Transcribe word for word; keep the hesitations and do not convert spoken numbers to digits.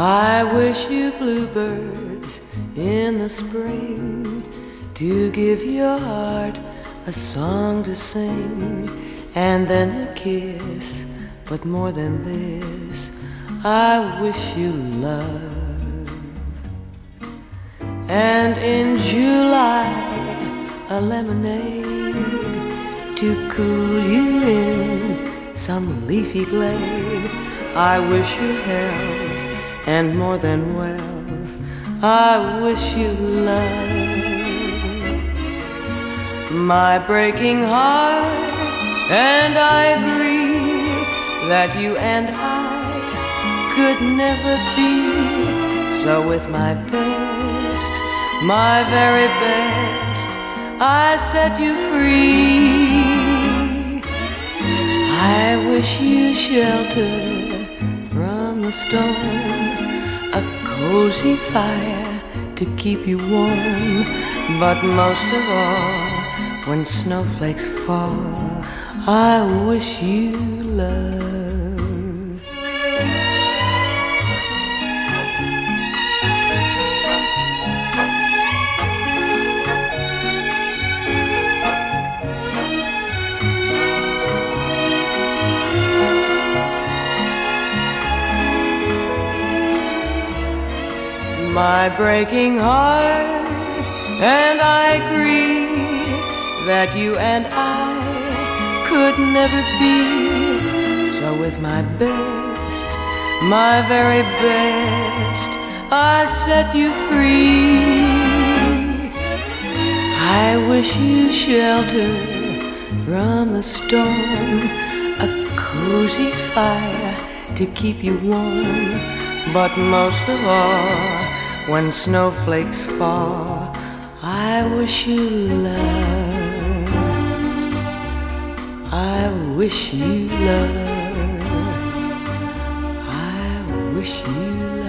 I wish you bluebirds in the spring to give your heart a song to sing, and then a kiss, but more than this, I wish you love. And in July, a lemonade to cool you in some leafy glade. I wish you health and more than wealth, I wish you love. My breaking heart and I agree that you and I could never be. So with my best, my very best, I set you free. I wish you shelter from the storm, a cozy fire to keep you warm, but most of all, when snowflakes fall, I wish you love. My breaking heart and I agree that you and I could never be. So with my best, my very best, I set you free. I wish you shelter from the storm, a cozy fire to keep you warm, but most of all, when snowflakes fall, I wish you love. I wish you love. I wish you love.